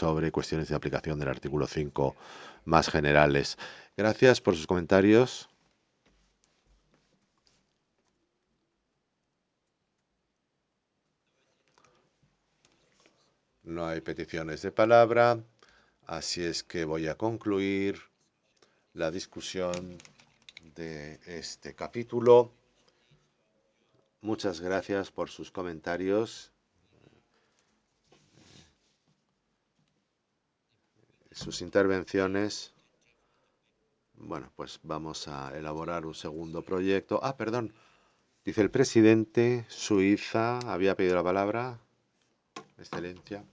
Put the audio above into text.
sobre cuestiones de aplicación del artículo 5 más generales. Gracias por sus comentarios. No hay peticiones de palabra, así es que voy a concluir la discusión de este capítulo. Muchas gracias por sus comentarios, sus intervenciones. Bueno, pues vamos a elaborar un segundo proyecto. Ah, perdón, dice el presidente, Suiza había pedido la palabra. Excelencia.